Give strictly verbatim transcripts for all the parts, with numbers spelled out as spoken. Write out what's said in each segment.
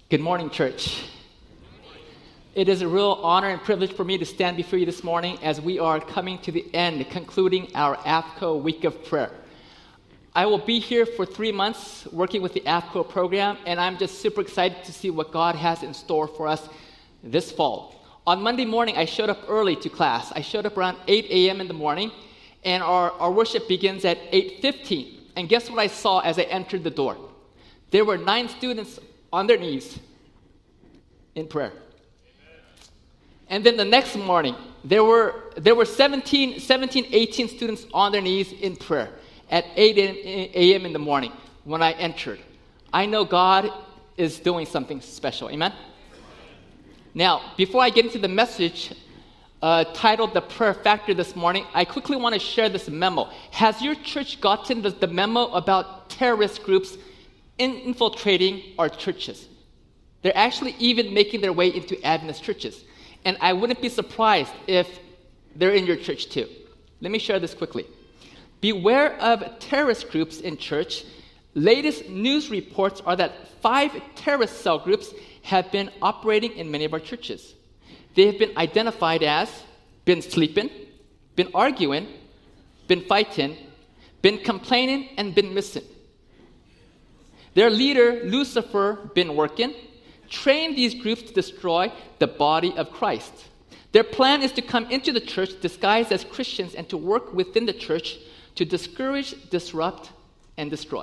Good morning, church. It is a real honor and privilege for me to stand before you this morning as we are coming to the end, concluding our A F C O Week of Prayer. I will be here for three months working with the A F C O program, and I'm just super excited to see what God has in store for us this fall. On Monday morning, I showed up early to class. I showed up around eight a.m. in the morning, and our, our worship begins at eight fifteen. And guess what I saw as I entered the door? There were nine students on their knees in prayer. And then the next morning, there were there were seventeen, seventeen, eighteen students on their knees in prayer at eight a.m. in the morning when I entered. I know God is doing something special. Amen? Now, before I get into the message uh, titled The Prayer Factor this morning, I quickly want to share this memo. Has your church gotten the, the memo about terrorist groups in infiltrating our churches? They're actually even making their way into Adventist churches. And I wouldn't be surprised if they're in your church too. Let me share this quickly. Beware of terrorist groups in church. Latest news reports are that five terrorist cell groups have been operating in many of our churches. They have been identified as been sleeping, been arguing, been fighting, been complaining, and been missing. Their leader, Lucifer, been working, trained these groups to destroy the body of Christ. Their plan is to come into the church disguised as Christians and to work within the church to discourage, disrupt, and destroy.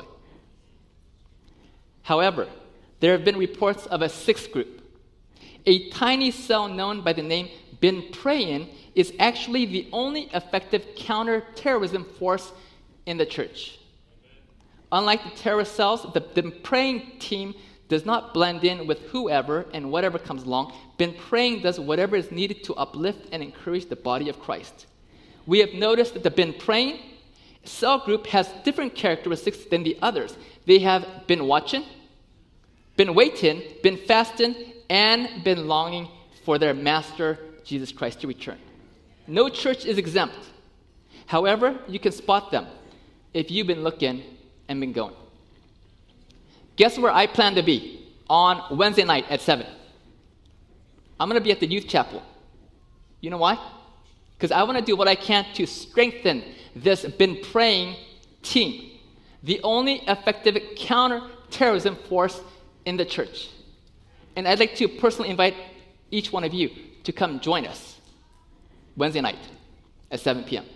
However, there have been reports of a sixth group. A tiny cell known by the name Been Praying is actually the only effective counter-terrorism force in the church. Unlike the terrorist cells, the Been Praying team does not blend in with whoever and whatever comes along. Been Praying does whatever is needed to uplift and encourage the body of Christ. We have noticed that the Been Praying cell group has different characteristics than the others. They have been watching, been waiting, been fasting, and been longing for their master, Jesus Christ, to return. No church is exempt. However, you can spot them if you've been looking and been going. Guess where I plan to be on Wednesday night at seven? I'm going to be at the youth chapel. You know why? Because I want to do what I can to strengthen this Been Praying team, the only effective counter-terrorism force in the church. And I'd like to personally invite each one of you to come join us Wednesday night at seven p.m.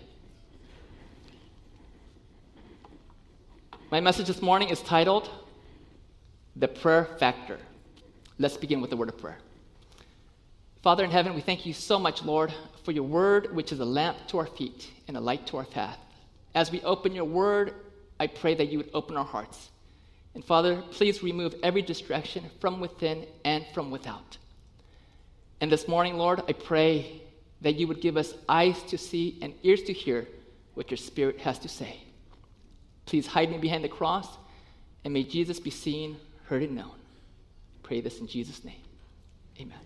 My message this morning is titled The Prayer Factor. Let's begin with the word of prayer. Father in heaven, we thank you so much, Lord, for your word, which is a lamp to our feet and a light to our path. As we open your word, I pray that you would open our hearts. And Father, please remove every distraction from within and from without. And this morning, Lord, I pray that you would give us eyes to see and ears to hear what your Spirit has to say. Please hide me behind the cross, and may Jesus be seen, heard, and known. Pray this in Jesus' name. Amen.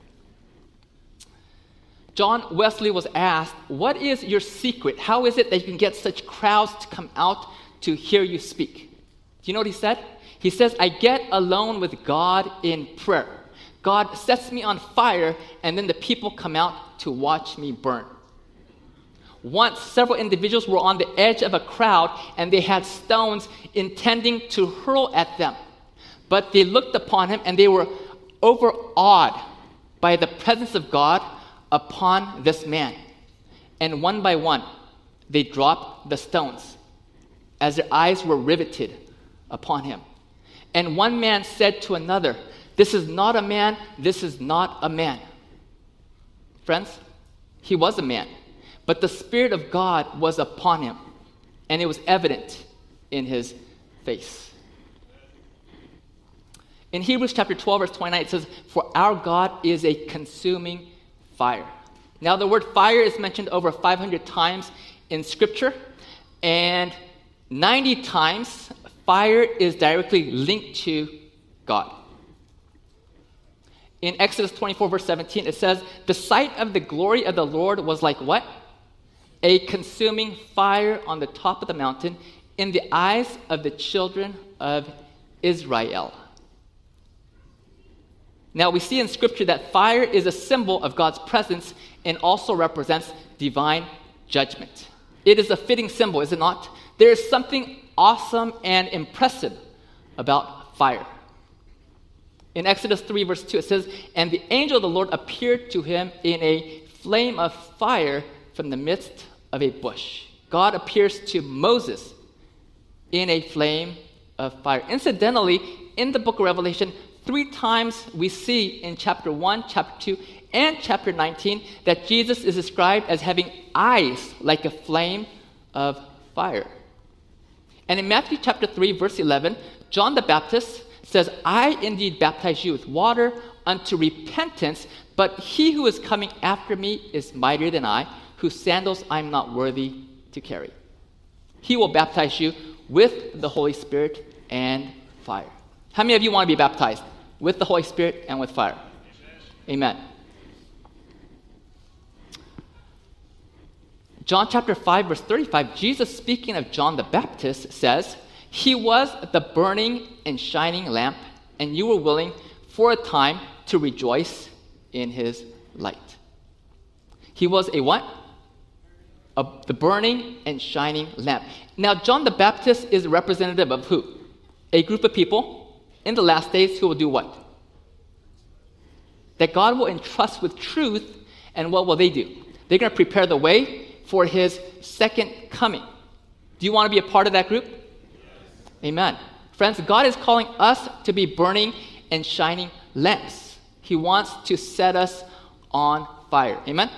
John Wesley was asked, what is your secret? How is it that you can get such crowds to come out to hear you speak? Do you know what he said? He says, I get alone with God in prayer. God sets me on fire, and then the people come out to watch me burn. Once, several individuals were on the edge of a crowd, and they had stones intending to hurl at them. But they looked upon him, and they were overawed by the presence of God upon this man. And one by one, they dropped the stones as their eyes were riveted upon him. And one man said to another, this is not a man, this is not a man. Friends, he was a man, but the Spirit of God was upon him, and it was evident in his face. In Hebrews chapter twelve, verse twenty-nine, it says, for our God is a consuming fire. Now, the word fire is mentioned over five hundred times in Scripture, and ninety times, fire is directly linked to God. In Exodus twenty-four, verse seventeen, it says, the sight of the glory of the Lord was like what? A consuming fire on the top of the mountain in the eyes of the children of Israel. Now, we see in Scripture that fire is a symbol of God's presence and also represents divine judgment. It is a fitting symbol, is it not? There is something awesome and impressive about fire. In Exodus three, verse two, it says, "And the angel of the Lord appeared to him in a flame of fire from the midst of a bush." God appears to Moses in a flame of fire. Incidentally, in the book of Revelation, three times we see in chapter one, chapter two, and chapter nineteen that Jesus is described as having eyes like a flame of fire. And in Matthew chapter three, verse eleven, John the Baptist says, "I indeed baptize you with water unto repentance, but he who is coming after me is mightier than I, whose sandals I am not worthy to carry. He will baptize you with the Holy Spirit and fire." How many of you want to be baptized with the Holy Spirit and with fire? Amen. Amen. John chapter five, verse thirty-five, Jesus speaking of John the Baptist says, "He was the burning and shining lamp, and you were willing for a time to rejoice in his light." He was a what? A, the burning and shining lamp. Now, John the Baptist is a representative of who? A group of people in the last days who will do what? That God will entrust with truth, and what will they do? They're going to prepare the way for his second coming. Do you want to be a part of that group? Yes. Amen. Friends, God is calling us to be burning and shining lamps. He wants to set us on fire. Amen? Amen.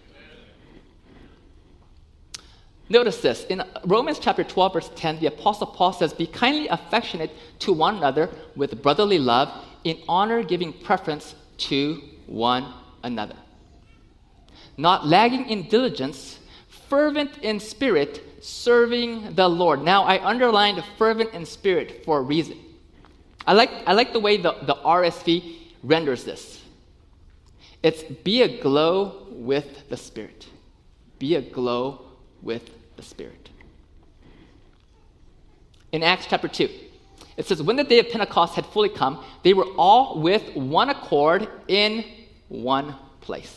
Notice this. In Romans chapter twelve, verse ten, the Apostle Paul says, "Be kindly affectionate to one another with brotherly love, in honor giving preference to one another. Not lagging in diligence, fervent in spirit, serving the Lord." Now, I underlined fervent in spirit for a reason. I like, I like the way the, the R S V renders this. It's be aglow with the Spirit. Be aglow with the Spirit. In Acts chapter two, it says, "When the day of Pentecost had fully come, they were all with one accord in one place.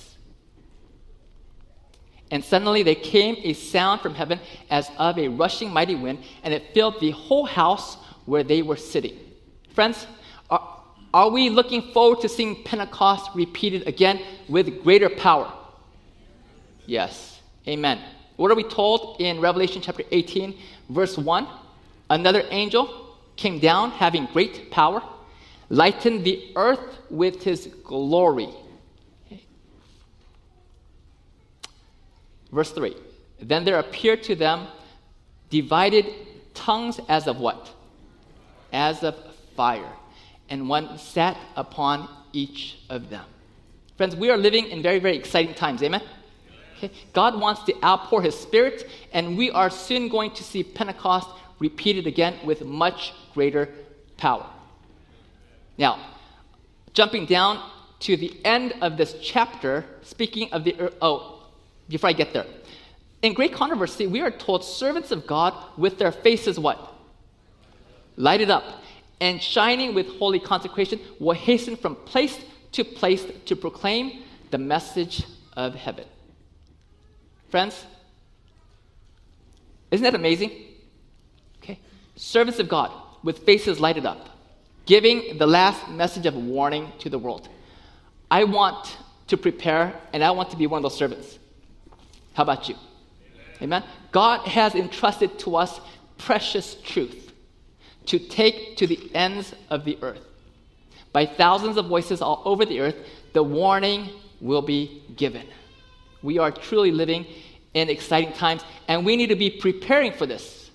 And suddenly there came a sound from heaven as of a rushing mighty wind, and it filled the whole house where they were sitting." Friends, are, are we looking forward to seeing Pentecost repeated again with greater power? Yes. Amen. What are we told in Revelation chapter eighteen, verse one? "Another angel came down having great power, lightened the earth with his glory." Verse three, "Then there appeared to them divided tongues as of what? As of fire. And one sat upon each of them." Friends, we are living in very, very exciting times. Amen? Okay. God wants to outpour his Spirit, and we are soon going to see Pentecost repeated again with much greater power. Now, jumping down to the end of this chapter, speaking of the... Oh, before I get there. In Great Controversy, we are told servants of God with their faces what? Lighted up and shining with holy consecration will hasten from place to place to proclaim the message of heaven. Friends, isn't that amazing? Okay. Servants of God with faces lighted up, giving the last message of warning to the world. I want to prepare, and I want to be one of those servants. How about you? Amen. Amen. God has entrusted to us precious truth to take to the ends of the earth. By thousands of voices all over the earth, the warning will be given. We are truly living in exciting times, and we need to be preparing for this.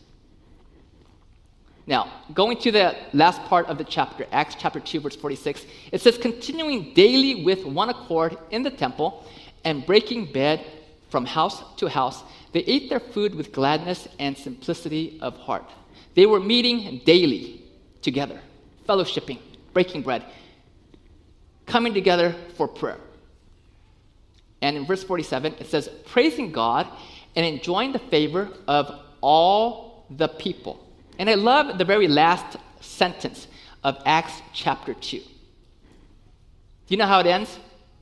Now, going to the last part of the chapter, Acts chapter two, verse forty-six, it says, "Continuing daily with one accord in the temple, and breaking bread from house to house, they ate their food with gladness and simplicity of heart." They were meeting daily together, fellowshipping, breaking bread, coming together for prayer. And in verse forty-seven, it says, "Praising God and enjoying the favor of all the people." And I love the very last sentence of Acts chapter two. Do you know how it ends?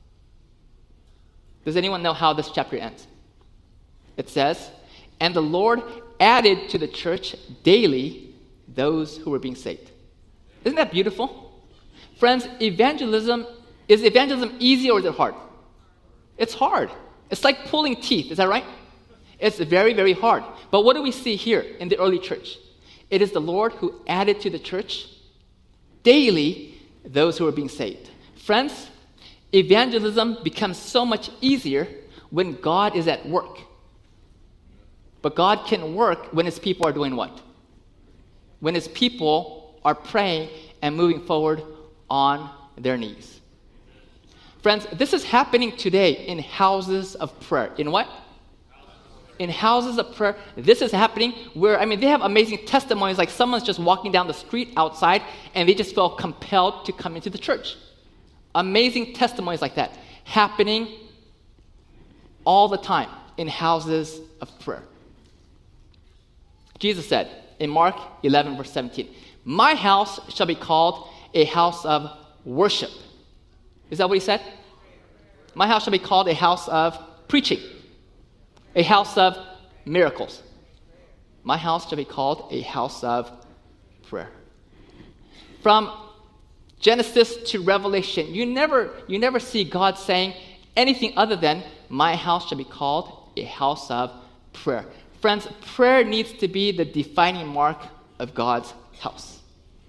Does anyone know how this chapter ends? It says, and the Lord added to the church daily those who were being saved. Isn't that beautiful? Friends, evangelism, is evangelism easy or is it hard? It's hard. It's like pulling teeth, is that right? It's very, very hard. But what do we see here in the early church? It is the Lord who added to the church daily those who are being saved. Friends, evangelism becomes so much easier when God is at work. But God can work when his people are doing what? When his people are praying and moving forward on their knees. Friends, this is happening today in houses of prayer. In what? In houses of prayer, this is happening where, I mean, they have amazing testimonies, like someone's just walking down the street outside and they just felt compelled to come into the church. Amazing testimonies like that happening all the time in houses of prayer. Jesus said in Mark eleven, verse seventeen, my house shall be called a house of worship. Is that what he said? My house shall be called a house of preaching. A house of miracles. My house shall be called a house of prayer. From Genesis to Revelation, you never, you never see God saying anything other than, my house shall be called a house of prayer. Friends, prayer needs to be the defining mark of God's house.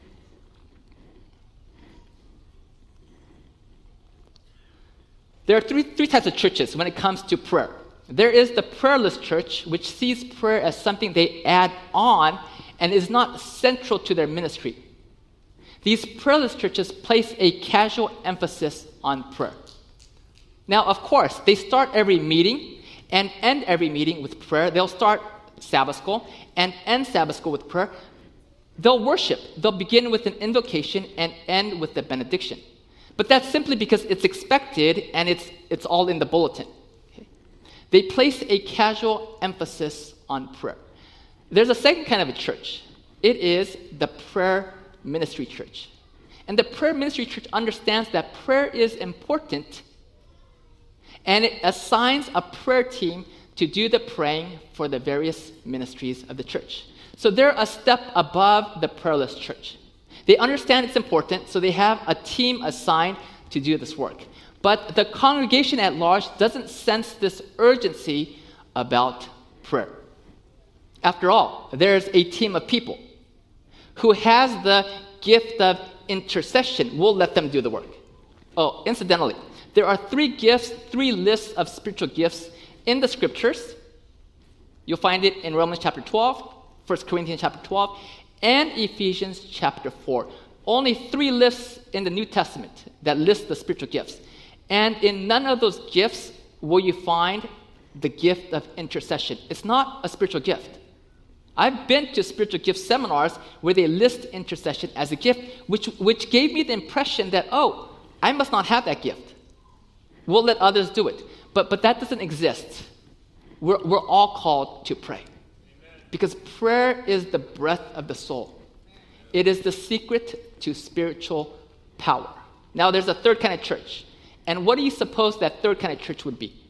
There are three, three types of churches when it comes to prayer. There is the prayerless church, which sees prayer as something they add on and is not central to their ministry. These prayerless churches place a casual emphasis on prayer. Now, of course, they start every meeting and end every meeting with prayer. They'll start Sabbath school and end Sabbath school with prayer. They'll worship. They'll begin with an invocation and end with the benediction. But that's simply because it's expected and it's, it's all in the bulletin. They place a casual emphasis on prayer. There's a second kind of a church. It is the prayer ministry church. And the prayer ministry church understands that prayer is important, and it assigns a prayer team to do the praying for the various ministries of the church. So they're a step above the prayerless church. They understand it's important, so they have a team assigned to do this work. But the congregation at large doesn't sense this urgency about prayer. After all, there's a team of people who has the gift of intercession. We'll let them do the work. Oh, incidentally, there are three gifts, three lists of spiritual gifts in the scriptures. You'll find it in Romans chapter twelve, First Corinthians chapter twelve, and Ephesians chapter four. Only three lists in the New Testament that list the spiritual gifts. And in none of those gifts will you find the gift of intercession. It's not a spiritual gift. I've been to spiritual gift seminars where they list intercession as a gift, which, which gave me the impression that, oh, I must not have that gift. We'll let others do it. But, but that doesn't exist. We're, we're all called to pray. Because prayer is the breath of the soul. It is the secret to spiritual power. Now, there's a third kind of church. And what do you suppose that third kind of church would be?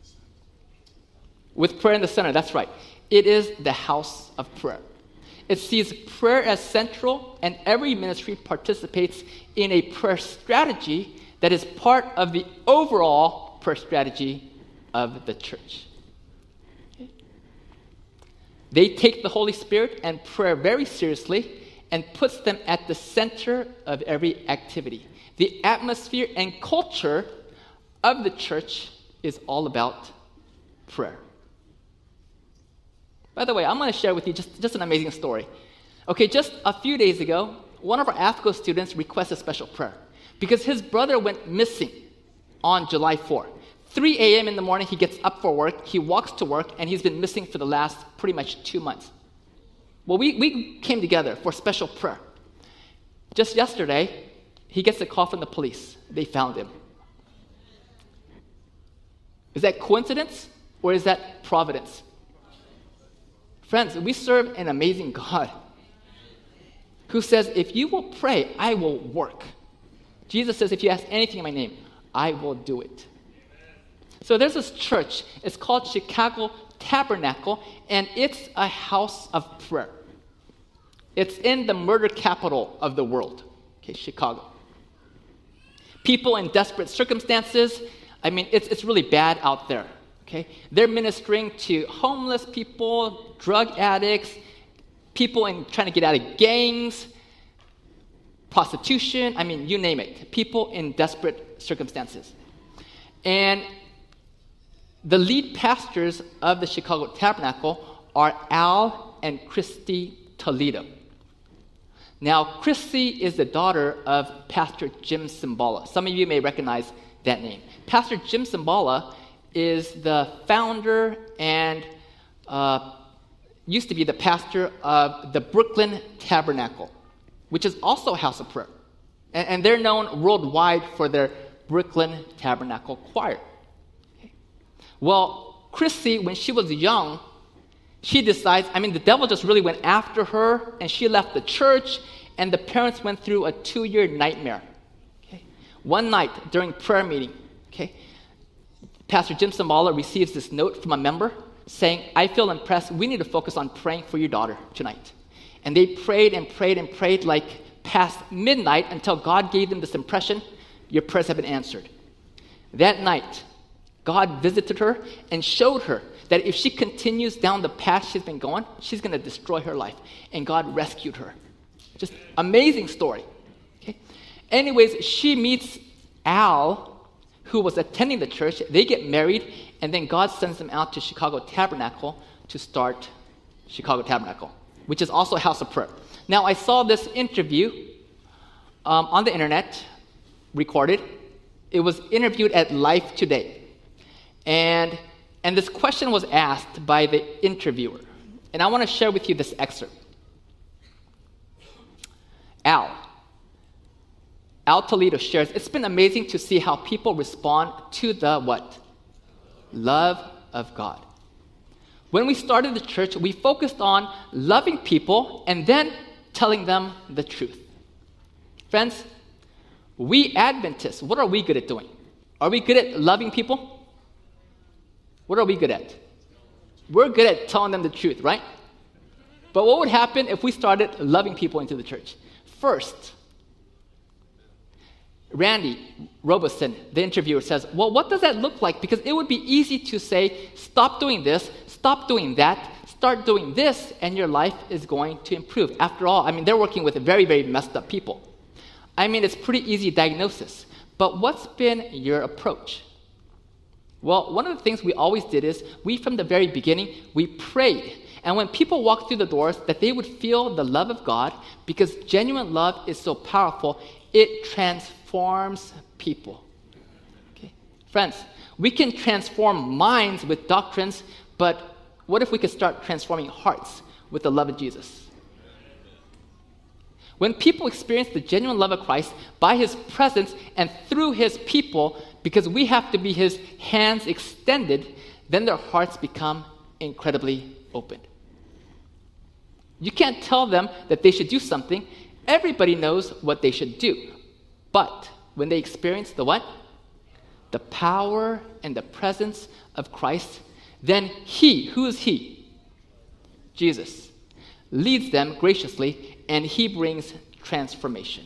With prayer in the center, that's right. It is the house of prayer. It sees prayer as central, and every ministry participates in a prayer strategy that is part of the overall prayer strategy of the church. Okay. They take the Holy Spirit and prayer very seriously and puts them at the center of every activity. The atmosphere and culture of the church is all about prayer. By the way, I'm going to share with you just, just an amazing story. Okay, just a few days ago, one of our AFCO students requested special prayer because his brother went missing on July fourth. three a.m. in the morning, he gets up for work, he walks to work, and he's been missing for the last pretty much two months. Well, we, we came together for special prayer. Just yesterday, he gets a call from the police. They found him. Is that coincidence or is that providence? Friends, we serve an amazing God who says, if you will pray, I will work. Jesus says, if you ask anything in my name, I will do it. So there's this church. It's called Chicago Tabernacle, and it's a house of prayer. It's in the murder capital of the world, okay, Chicago. People in desperate circumstances, I mean, it's, it's really bad out there, okay? They're ministering to homeless people, drug addicts, people in trying to get out of gangs, prostitution, I mean, you name it. People in desperate circumstances. And the lead pastors of the Chicago Tabernacle are Al and Christy Toledo. Now, Christy is the daughter of Pastor Jim Cymbala. Some of you may recognize that name. Pastor Jim Cymbala is the founder and uh, used to be the pastor of the Brooklyn Tabernacle, which is also a house of prayer. And, and they're known worldwide for their Brooklyn Tabernacle choir. Okay. Well, Chrissy, when she was young, she decides, I mean, the devil just really went after her, and she left the church, and the parents went through a two-year nightmare. Okay. One night during prayer meeting, okay, Pastor Jim Cymbala receives this note from a member saying, I feel impressed. We need to focus on praying for your daughter tonight. And they prayed and prayed and prayed like past midnight until God gave them this impression, your prayers have been answered. That night, God visited her and showed her that if she continues down the path she's been going, she's going to destroy her life. And God rescued her. Just amazing story. Okay? Anyways, she meets Al, who was attending the church. They get married, and then God sends them out to Chicago Tabernacle to start Chicago Tabernacle, which is also a house of prayer. Now, I saw this interview um, on the internet, recorded. It was interviewed at Life Today. And, and this question was asked by the interviewer. And I want to share with you this excerpt. Al. Al Toledo shares, it's been amazing to see how people respond to the what? Love of God. When we started the church, we focused on loving people and then telling them the truth. Friends, we Adventists, what are we good at doing? Are we good at loving people? What are we good at? We're good at telling them the truth, right? But what would happen if we started loving people into the church? First, Randy Robeson, the interviewer, says, well, what does that look like? Because it would be easy to say, stop doing this, stop doing that, start doing this, and your life is going to improve. After all, I mean, they're working with very, very messed up people. I mean, it's pretty easy diagnosis. But what's been your approach? Well, one of the things we always did is, we, from the very beginning, we prayed. And when people walked through the doors, that they would feel the love of God, because genuine love is so powerful, it transforms people. Okay? Friends, we can transform minds with doctrines, but what if we could start transforming hearts with the love of Jesus? When people experience the genuine love of Christ by His presence and through His people, because we have to be His hands extended, then their hearts become incredibly open. You can't tell them that they should do something. Everybody knows what they should do. But when they experience the what? The power and the presence of Christ, then He, who is He? Jesus, leads them graciously, and He brings transformation.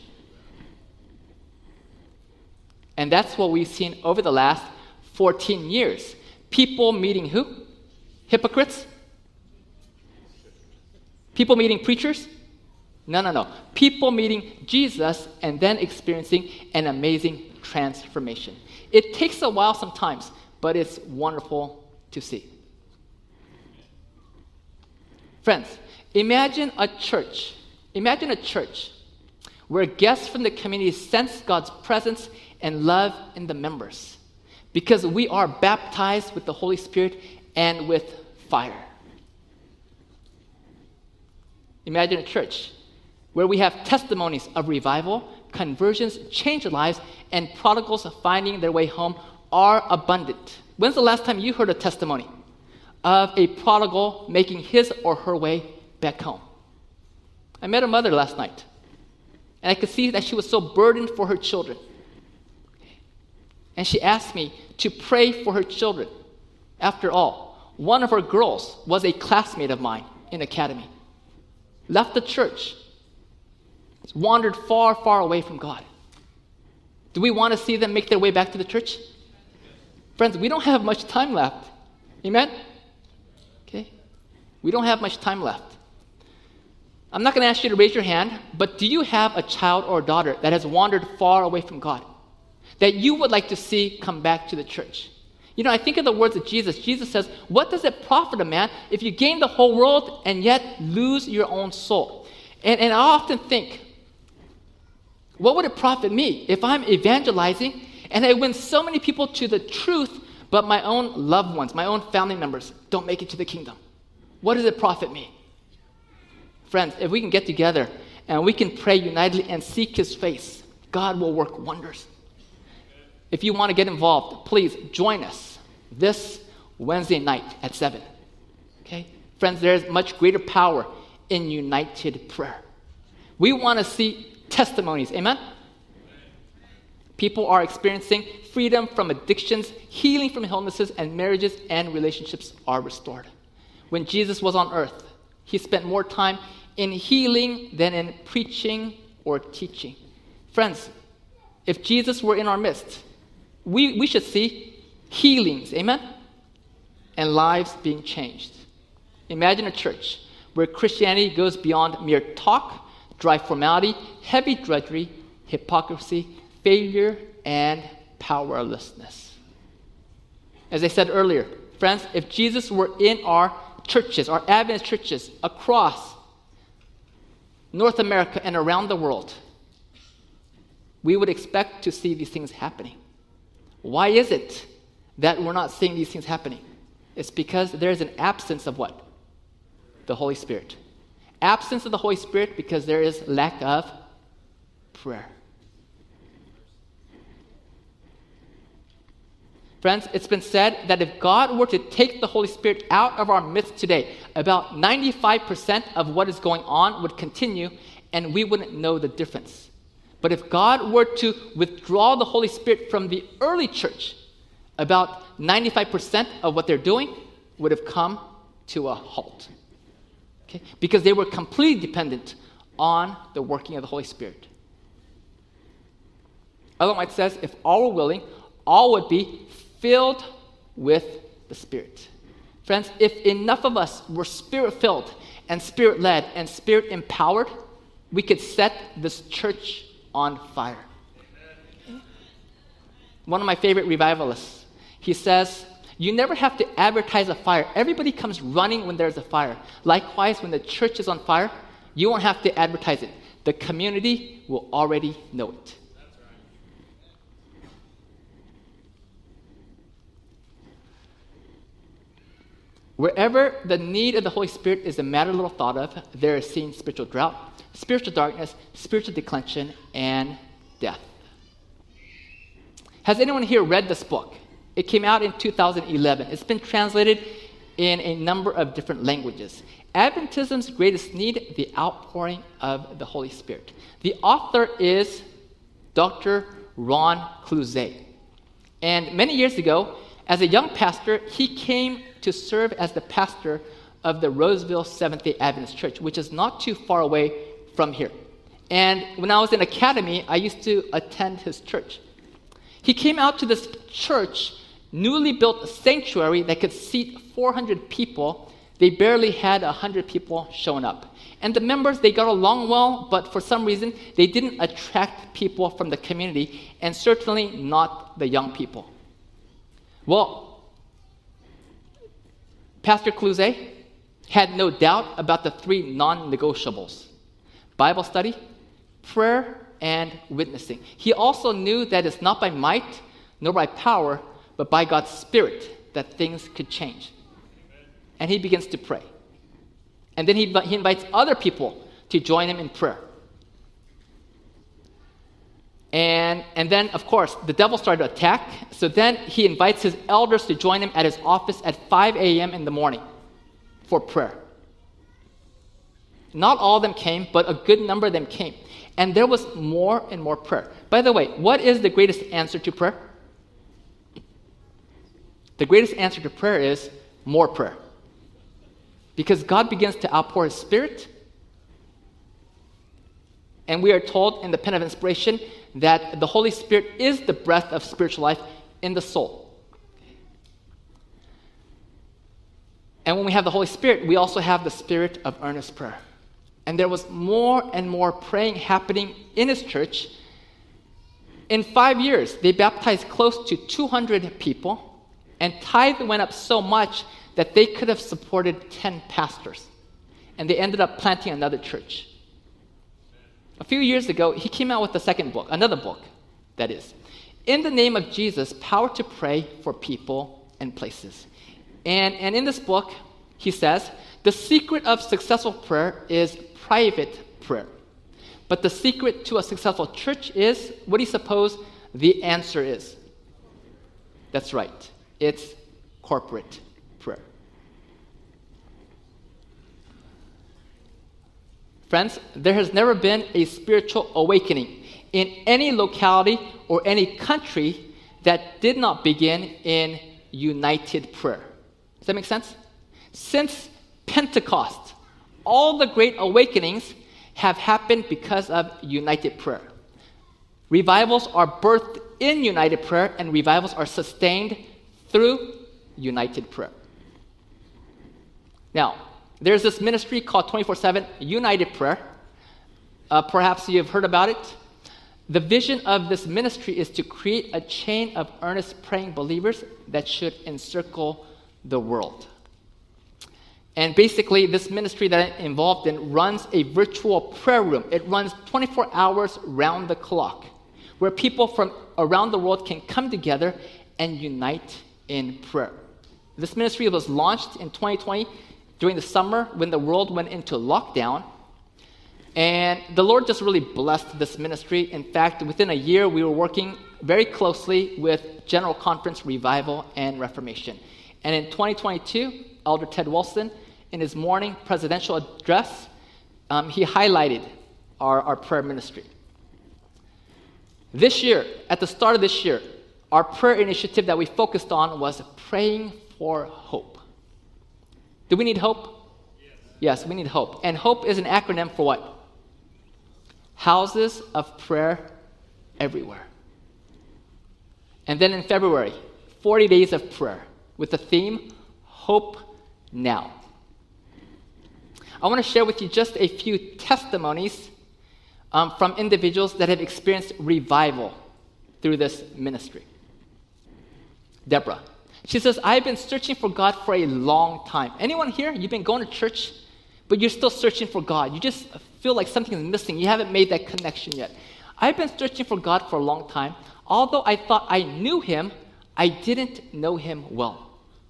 And that's what we've seen over the last fourteen years. People meeting who? Hypocrites? People meeting preachers? No, no, no. People meeting Jesus and then experiencing an amazing transformation. It takes a while sometimes, but it's wonderful to see. Friends, imagine a church. Imagine a church where guests from the community sense God's presence and love in the members, because we are baptized with the Holy Spirit and with fire. Imagine a church where we have testimonies of revival, conversions, changed lives, and prodigals finding their way home are abundant. When's the last time you heard a testimony of a prodigal making his or her way back home? I met a mother last night, and I could see that she was so burdened for her children. and she asked me to pray for her children. After all, one of her girls was a classmate of mine in academy, left the church, wandered far, far away from God. Do we want to see them make their way back to the church? Friends, we don't have much time left. Amen? Okay? We don't have much time left. I'm not going to ask you to raise your hand, but do you have a child or a daughter that has wandered far away from God, that you would like to see come back to the church? You know, I think of the words of Jesus. Jesus says, what does it profit a man if you gain the whole world and yet lose your own soul? And, and I often think, what would it profit me if I'm evangelizing and I win so many people to the truth, but my own loved ones, my own family members don't make it to the kingdom? What does it profit me? Friends, if we can get together and we can pray unitedly and seek his face, God will work wonders. If you want to get involved, please join us this Wednesday night at seven. Okay? Friends, there is much greater power in united prayer. We want to see testimonies. Amen? People are experiencing freedom from addictions, healing from illnesses, and marriages and relationships are restored. When Jesus was on earth, he spent more time in healing than in preaching or teaching. Friends, if Jesus were in our midst, we, we should see healings, amen? And lives being changed. Imagine a church where Christianity goes beyond mere talk, dry formality, heavy drudgery, hypocrisy, failure, and powerlessness. As I said earlier, friends, if Jesus were in our churches, our Adventist churches across North America and around the world, we would expect to see these things happening. Why is it that we're not seeing these things happening? It's because there's an absence of what? The Holy Spirit. Absence of the Holy Spirit because there is lack of prayer. Friends, it's been said that if God were to take the Holy Spirit out of our midst today, about ninety-five percent of what is going on would continue and we wouldn't know the difference. But if God were to withdraw the Holy Spirit from the early church, about ninety-five percent of what they're doing would have come to a halt. Okay? Because they were completely dependent on the working of the Holy Spirit. Ellen White says, if all were willing, all would be filled with the Spirit. Friends, if enough of us were Spirit-filled and Spirit-led and Spirit-empowered, we could set this church on fire. One of my favorite revivalists, he says, you never have to advertise a fire. Everybody comes running when there's a fire. Likewise, when the church is on fire, you won't have to advertise it. The community will already know it. Wherever the need of the Holy Spirit is a matter little thought of, there is seen spiritual drought, spiritual darkness, spiritual declension, and death. Has anyone here read this book? It came out in two thousand eleven. It's been translated in a number of different languages. Adventism's Greatest Need, the Outpouring of the Holy Spirit. The author is Doctor Ron Cluzet. And many years ago, as a young pastor, he came to serve as the pastor of the Roseville Seventh-day Adventist Church, which is not too far away from here. And when I was in academy, I used to attend his church. He came out to this church, newly built sanctuary that could seat four hundred people. They barely had one hundred people showing up. And the members, they got along well, but for some reason, they didn't attract people from the community, and certainly not the young people. Well, Pastor Cluzet had no doubt about the three non-negotiables: Bible study, prayer, and witnessing. He also knew that it's not by might nor by power, but by God's Spirit that things could change. And he begins to pray. And then he, he invites other people to join him in prayer. And, and then, of course, the devil started to attack. So then he invites his elders to join him at his office at five a.m. in the morning for prayer. Not all of them came, but a good number of them came. And there was more and more prayer. By the way, what is the greatest answer to prayer? the greatest answer to prayer is more prayer. Because God begins to outpour His Spirit, and we are told in the Pen of Inspiration that the Holy Spirit is the breath of spiritual life in the soul. And when we have the Holy Spirit, we also have the spirit of earnest prayer. And there was more and more praying happening in His church. In five years, they baptized close to two hundred people, and tithe went up so much that they could have supported ten pastors. And they ended up planting another church. A few years ago, he came out with a second book, another book, that is. In the Name of Jesus, Power to Pray for People and Places. And, and in this book, he says, the secret of successful prayer is private prayer. But the secret to a successful church is, what do you suppose the answer is? That's right. It's corporate prayer. Friends, there has never been a spiritual awakening in any locality or any country that did not begin in united prayer. Does that make sense? Since Pentecost, all the great awakenings have happened because of united prayer. Revivals are birthed in united prayer, and revivals are sustained through united prayer. Now, there's this ministry called twenty-four seven United Prayer. Uh, perhaps you've heard about it. The vision of this ministry is to create a chain of earnest praying believers that should encircle the world. And basically, this ministry that I'm involved in runs a virtual prayer room. It runs twenty-four hours round the clock, where people from around the world can come together and unite in prayer. This ministry was launched in twenty twenty during the summer when the world went into lockdown. And the Lord just really blessed this ministry. In fact, within a year, we were working very closely with General Conference Revival and Reformation. And in twenty twenty-two, Elder Ted Wilson, in his morning presidential address, um, he highlighted our, our prayer ministry. This year, at the start of this year, our prayer initiative that we focused on was praying for hope. Do we need hope? Yes. Yes, we need hope. And hope is an acronym for what? Houses of prayer everywhere. And then in February, forty days of prayer with the theme, Hope Now. I want to share with you just a few testimonies um, from individuals that have experienced revival through this ministry. Deborah. She says, I've been searching for God for a long time. Anyone here? You've been going to church, but you're still searching for God. You just feel like something is missing. You haven't made that connection yet. I've been searching for God for a long time. Although I thought I knew Him, I didn't know Him well.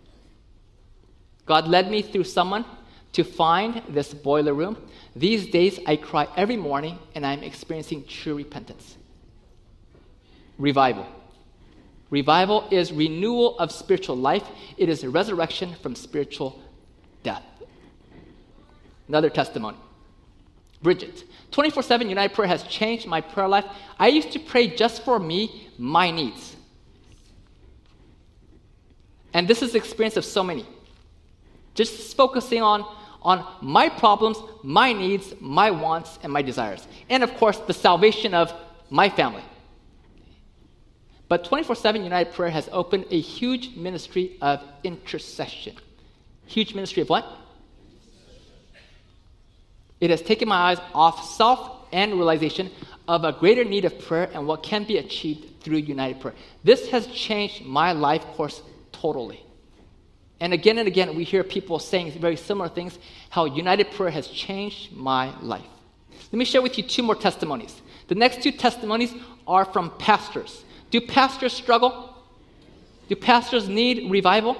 God led me through someone to find this boiler room. These days, I cry every morning, and I'm experiencing true repentance. Revival. Revival is renewal of spiritual life. It is a resurrection from spiritual death. Another testimony. Bridget. twenty-four seven United Prayer has changed my prayer life. I used to pray just for me, my needs. And this is the experience of so many. Just focusing on, on my problems, my needs, my wants, and my desires. And of course, the salvation of my family. But twenty-four seven United Prayer has opened a huge ministry of intercession. Huge ministry of what? It has taken my eyes off self and realization of a greater need of prayer and what can be achieved through United Prayer. This has changed my life course totally. And again and again, we hear people saying very similar things, how United Prayer has changed my life. Let me share with you two more testimonies. The next two testimonies are from pastors. Do pastors struggle? Do pastors need revival?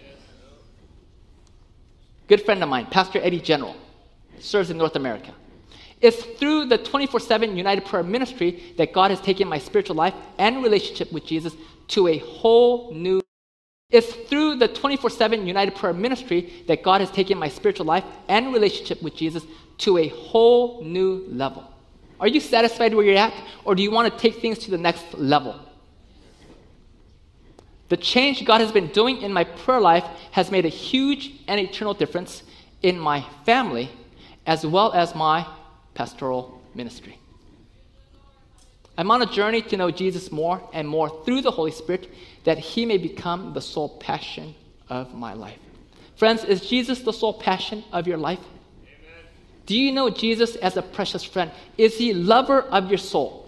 Good friend of mine, Pastor Eddie General, serves in North America. It's through the twenty-four seven United Prayer ministry that God has taken my spiritual life and relationship with Jesus to a whole new. It's through the twenty-four seven United Prayer ministry that God has taken my spiritual life and relationship with Jesus to a whole new level. Are you satisfied where you're at, or do you want to take things to the next level? The change God has been doing in my prayer life has made a huge and eternal difference in my family as well as my pastoral ministry. I'm on a journey to know Jesus more and more through the Holy Spirit, that he may become the sole passion of my life. Friends, is Jesus the sole passion of your life? Amen. Do you know Jesus as a precious friend? Is he lover of your soul?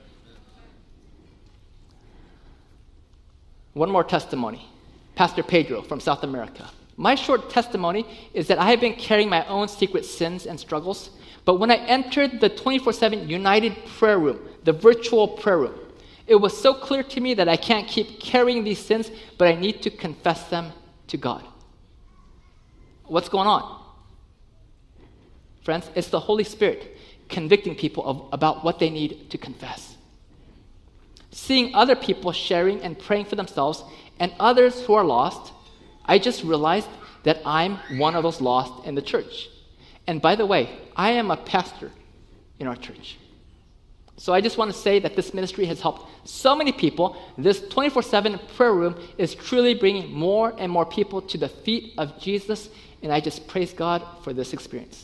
One more testimony. Pastor Pedro from South America. My short testimony is that I have been carrying my own secret sins and struggles, but when I entered the twenty-four seven United Prayer Room, the virtual prayer room, it was so clear to me that I can't keep carrying these sins, but I need to confess them to God. What's going on? Friends, it's the Holy Spirit convicting people of, about what they need to confess. Seeing other people sharing and praying for themselves and others who are lost, I just realized that I'm one of those lost in the church. And by the way, I am a pastor in our church. So I just want to say that this ministry has helped so many people. This twenty-four seven prayer room is truly bringing more and more people to the feet of Jesus, and I just praise God for this experience.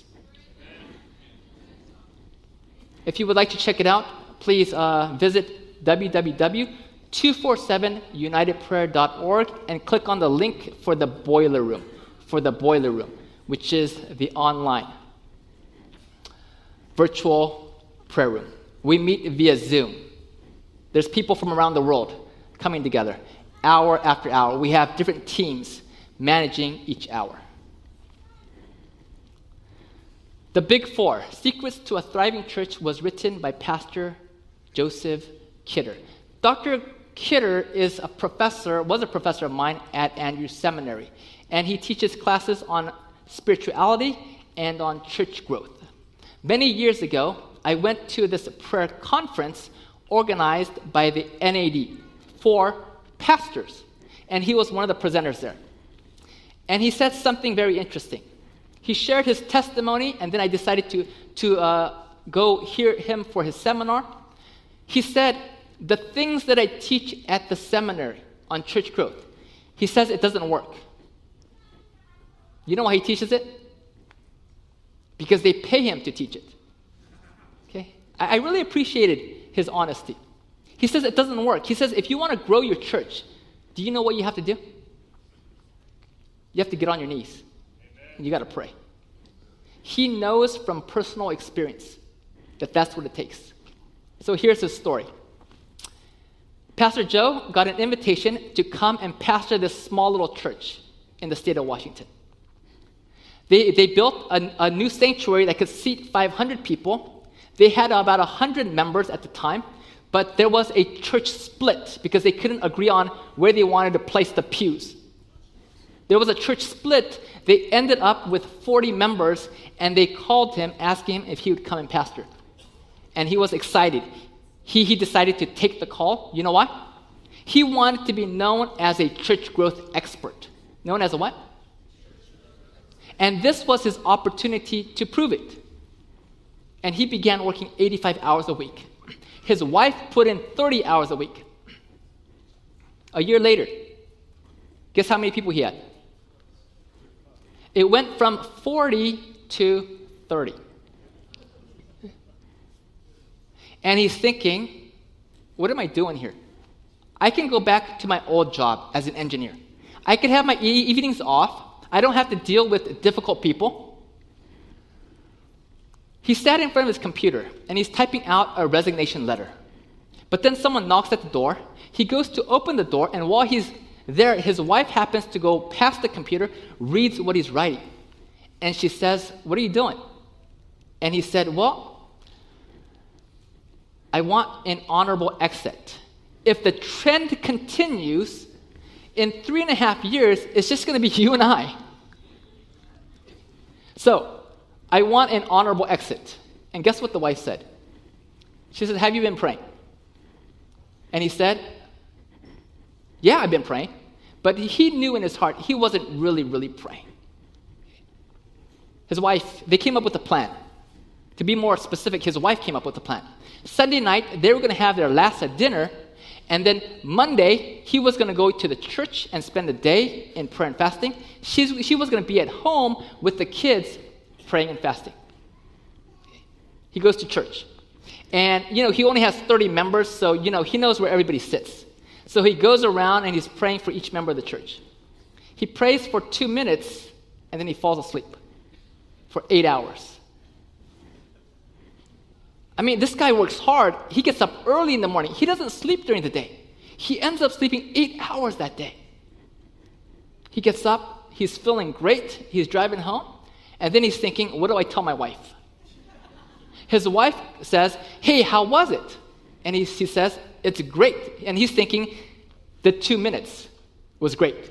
If you would like to check it out, please uh, visit w w w dot two forty-seven united prayer dot org and click on the link for the boiler room, for the boiler room, which is the online virtual prayer room. We meet via Zoom. There's people from around the world coming together, hour after hour. We have different teams managing each hour. The Big Four, Secrets to a Thriving Church, was written by Pastor Joseph Kidder. Doctor Kidder is a professor, was a professor of mine at Andrews Seminary, and he teaches classes on spirituality and on church growth. Many years ago, I went to this prayer conference organized by the N A D for pastors, and he was one of the presenters there. And he said something very interesting. He shared his testimony, and then I decided to, to uh, go hear him for his seminar. He said, the things that I teach at the seminary on church growth, he says it doesn't work. You know why he teaches it? Because they pay him to teach it. Okay? I, I really appreciated his honesty. He says it doesn't work. He says if you want to grow your church, do you know what you have to do? You have to get on your knees. And you got to pray. He knows from personal experience that that's what it takes. So here's his story. Pastor Joe got an invitation to come and pastor this small little church in the state of Washington. They, they built a, a new sanctuary that could seat five hundred people. They had about one hundred members at the time, but there was a church split because they couldn't agree on where they wanted to place the pews. There was a church split. They ended up with forty members, and they called him, asking him if he would come and pastor. And he was excited. He, he decided to take the call. You know why? He wanted to be known as a church growth expert. Known as a what? And this was his opportunity to prove it. And he began working eighty-five hours a week. His wife put in thirty hours a week. A year later, guess how many people he had? It went from forty to thirty. And he's thinking, what am I doing here? I can go back to my old job as an engineer. I can have my e- evenings off. I don't have to deal with difficult people. He sat in front of his computer, and he's typing out a resignation letter. But then someone knocks at the door. He goes to open the door, and while he's there, his wife happens to go past the computer, reads what he's writing. And she says, what are you doing? And he said, well, I want an honorable exit. If the trend continues, in three and a half years, it's just going to be you and I. So, I want an honorable exit. And guess what the wife said? She said, have you been praying? And he said, yeah, I've been praying. But he knew in his heart he wasn't really, really praying. His wife, they came up with a plan. To be more specific, his wife came up with a plan. Sunday night, they were going to have their last dinner, And then Monday, he was going to go to the church and spend the day in prayer and fasting. She's, she was going to be at home with the kids praying and fasting. He goes to church. And, you know, he only has thirty members, so, you know, he knows where everybody sits. So he goes around and he's praying for each member of the church. He prays for two minutes, and then he falls asleep for eight hours. I mean, this guy works hard. He gets up early in the morning. He doesn't sleep during the day. He ends up sleeping eight hours that day. He gets up. He's feeling great. He's driving home. And then he's thinking, what do I tell my wife? His wife says, hey, how was it? And he, he says, it's great. And he's thinking, the two minutes was great.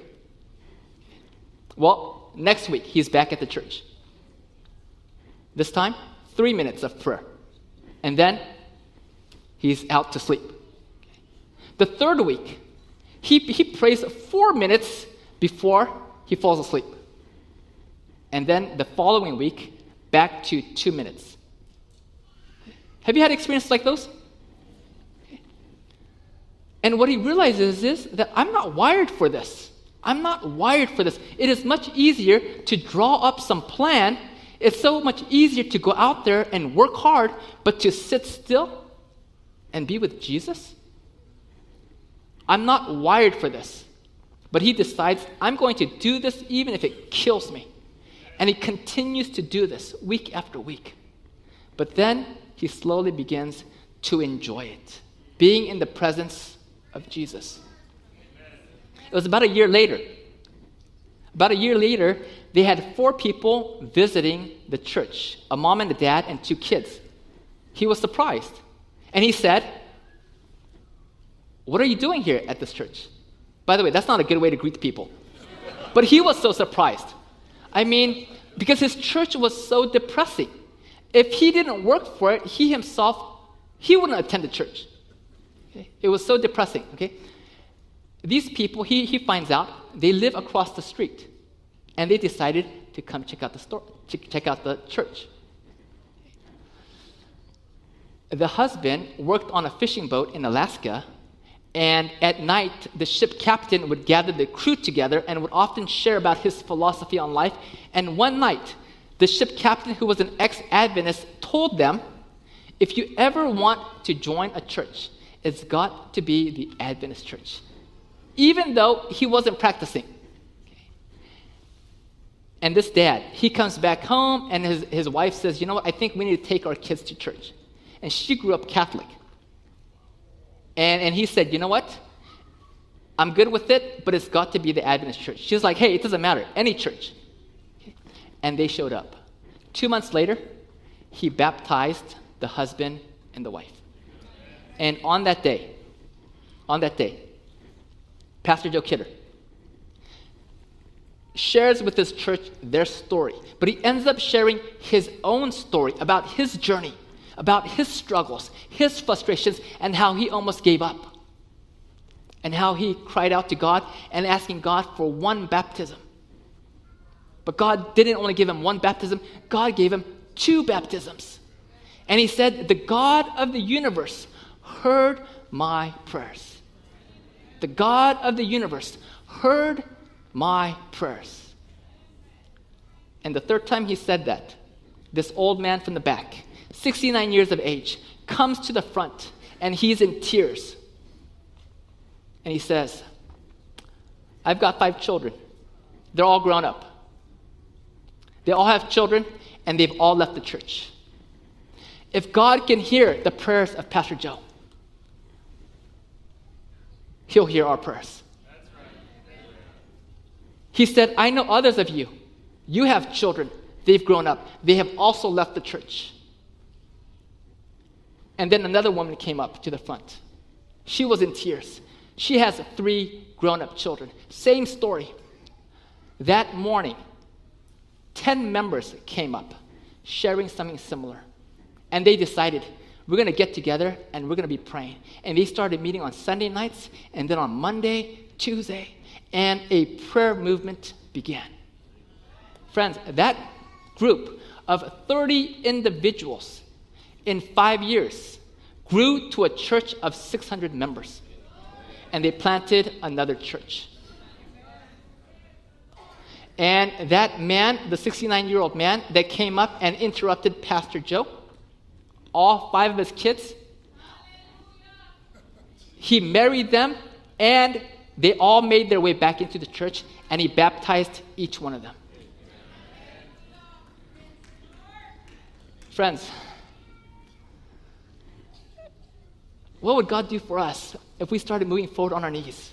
Well, next week, he's back at the church. This time, three minutes of prayer. And then, he's out to sleep. The third week, he, he prays four minutes before he falls asleep. And then, the following week, back to two minutes. Have you had experiences like those? And what he realizes is that I'm not wired for this. I'm not wired for this. It is much easier to draw up some plan. It's so much easier to go out there and work hard, but to sit still and be with Jesus? I'm not wired for this. But he decides, I'm going to do this even if it kills me. And he continues to do this week after week. But then he slowly begins to enjoy it, being in the presence of Jesus. It was about a year later. About a year later, they had four people visiting the church, a mom and a dad and two kids. He was surprised. And he said, what are you doing here at this church? By the way, that's not a good way to greet people. But he was so surprised. I mean, because his church was so depressing. If he didn't work for it, he himself, he wouldn't attend the church. Okay? It was so depressing, okay? These people, he, he finds out, they live across the street. And they decided to come check out the store, check out the church. The husband worked on a fishing boat in Alaska, and at night, the ship captain would gather the crew together and would often share about his philosophy on life. And one night, the ship captain, who was an ex-Adventist, told them, if you ever want to join a church, it's got to be the Adventist church. Even though he wasn't practicing. And this dad, he comes back home, and his, his wife says, you know what, I think we need to take our kids to church. And she grew up Catholic. And, and he said, you know what, I'm good with it, but it's got to be the Adventist church. She's like, hey, it doesn't matter, any church. And they showed up. Two months later, he baptized the husband and the wife. And on that day, on that day, Pastor Joe Kidder shares with his church their story, but he ends up sharing his own story about his journey, about his struggles, his frustrations, and how he almost gave up, and how he cried out to God and asking God for one baptism. But God didn't only give him one baptism, God gave him two baptisms. And he said, the God of the universe heard my prayers. The God of the universe heard my prayers. And the third time he said that, this old man from the back, sixty-nine years of age, comes to the front, and he's in tears. And he says, I've got five children. They're all grown up. They all have children, and they've all left the church. If God can hear the prayers of Pastor Joe, he'll hear our prayers. He said, I know others of you. You have children. They've grown up. They have also left the church. And then another woman came up to the front. She was in tears. She has three grown-up children. Same story. That morning, ten members came up, sharing something similar. And they decided, we're going to get together and we're going to be praying. And they started meeting on Sunday nights, and then on Monday, Tuesday, and a prayer movement began. Friends, that group of thirty individuals in five years grew to a church of six hundred members. and they planted another church. And that man, the sixty-nine-year-old man that came up and interrupted Pastor Joe, all five of his kids, he married them, and they all made their way back into the church, and he baptized each one of them. Friends, what would God do for us if we started moving forward on our knees?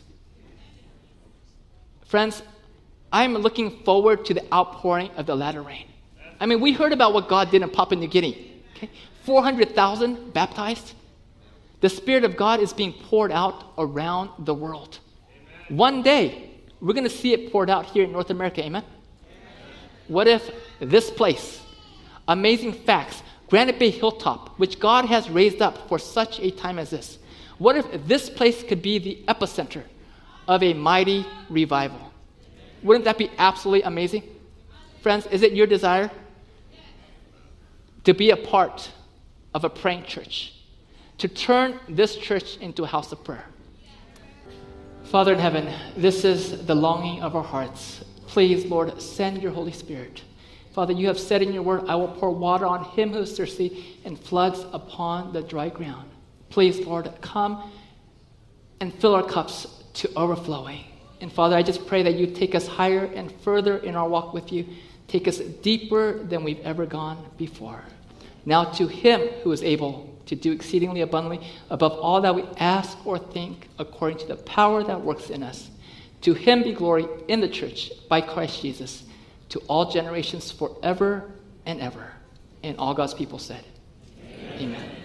Friends, I'm looking forward to the outpouring of the latter rain. I mean, we heard about what God did in Papua New Guinea. Okay? four hundred thousand baptized. The Spirit of God is being poured out around the world. Amen. One day, we're going to see it poured out here in North America. Amen? Amen. What if this place, Amazing Facts, Granite Bay Hilltop, which God has raised up for such a time as this, what if this place could be the epicenter of a mighty revival? Wouldn't that be absolutely amazing? Friends, is it your desire to be a part of a praying church, to turn this church into a house of prayer? Father in heaven, this is the longing of our hearts. Please, Lord, send your Holy Spirit. Father, you have said in your word, I will pour water on him who is thirsty and floods upon the dry ground. Please, Lord, come and fill our cups to overflowing. And Father, I just pray that you take us higher and further in our walk with you. Take us deeper than we've ever gone before. Now to him who is able to do exceedingly abundantly above all that we ask or think, according to the power that works in us. To him be glory in the church by Christ Jesus, to all generations forever and ever. And all God's people said, Amen. Amen.